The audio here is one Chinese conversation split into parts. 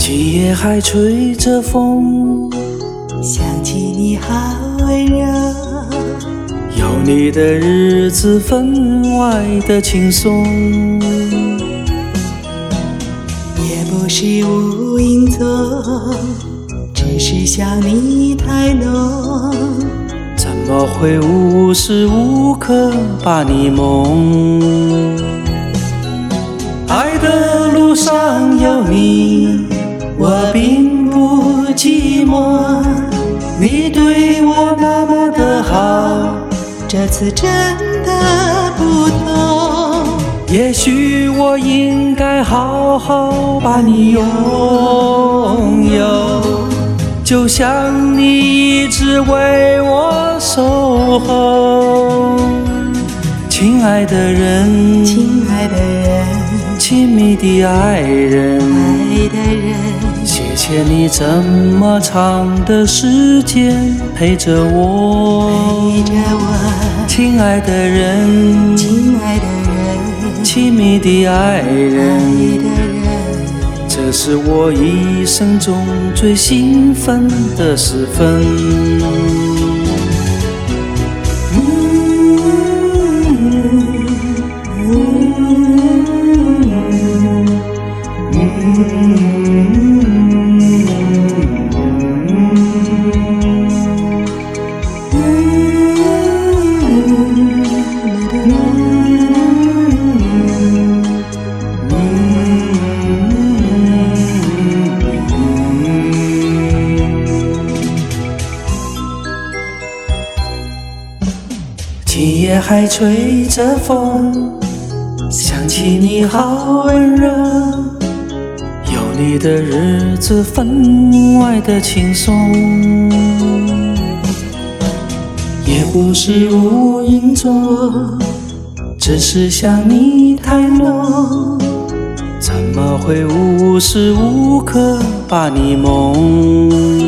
今夜还吹着风， 想起你好温柔， 有你的日子分外的轻松， 也不是无影踪，只是想你太浓， 怎么会无时无刻把你梦？爱的路上有你，我并不寂寞，你对我那么的好， 这次真的不同。 也许我应该好好把你拥有，就像你一直为我守候。亲爱的人， 亲爱的人， 亲密的爱人， 爱的人， 谢谢你这么长的时间陪着我， 陪着我。 亲爱的人， 亲爱的人， 亲密的爱爱人， 的人， 这是我一生中最兴奋的时分。今夜还吹着风，想起你好温柔，有你的日子分外的轻松，也不是无影踪，只是想你太浓，怎么会无时无刻把你梦？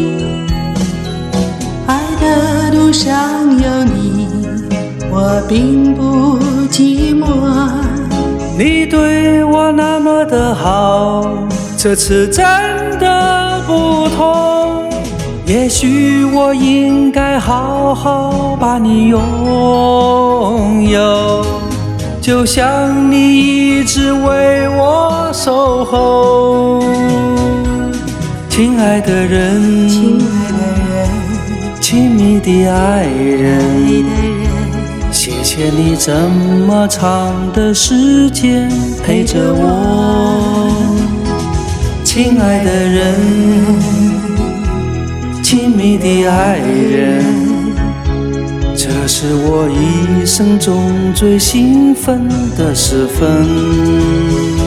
爱的路上有你，我并不寂寞， 你对我那么的好，这次真的不同。也许我应该好好把你拥有，就像你一直为我守候。亲爱的人， 亲爱的人， 亲密的爱人， 爱的人， 谢谢你这么长的时间陪着我，亲爱的人，亲密的爱人，这是我一生中最兴奋的时分。